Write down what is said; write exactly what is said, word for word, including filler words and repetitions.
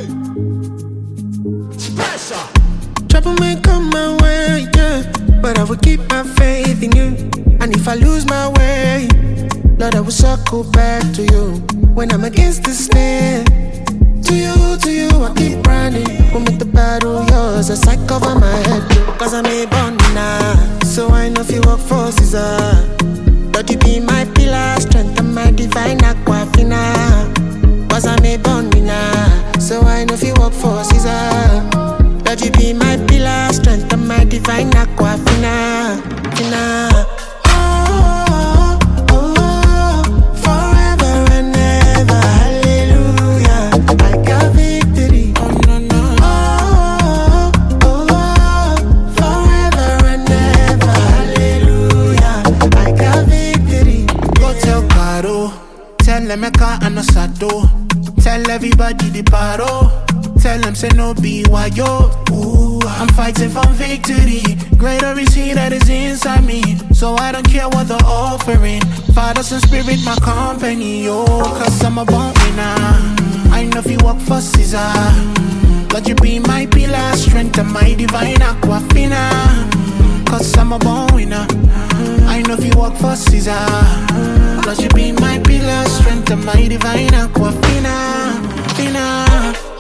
Trouble may come my way, yeah, but I will keep my faith in you. And if I lose my way, Lord, I will circle back to you. When I'm against the snare, to you, to you, I keep running. We'll make the battle yours as I cover my head. Cause I'm a now, so I know if you work for Caesar. Lord, you be my pillar, strength and my divine aquafina. Cause I'm a now, so I know if you work for Caesar. Lord, you be my pillar, strength and my divine aquafina. Fina. Oh, oh, oh, forever and ever, hallelujah. I got victory. Oh, no, no. Oh, oh, oh, forever and ever, hallelujah. I got victory. Go tell Caro, tell Emeka and Osato, tell everybody the paro. Tell them say no be why yo. Ooh, I'm fighting for victory. Greater is he that is inside me. So I don't care what they're offering. Fathers and spirit my company, yo. Cause I'm a born winner. I know if you work for Caesar. Lord, you be my pillar, strength and my divine aquafina. Cause I'm a born winner. I know if you work for Caesar. Lord, you be my pillar, strength and my divine aquafina. Fina.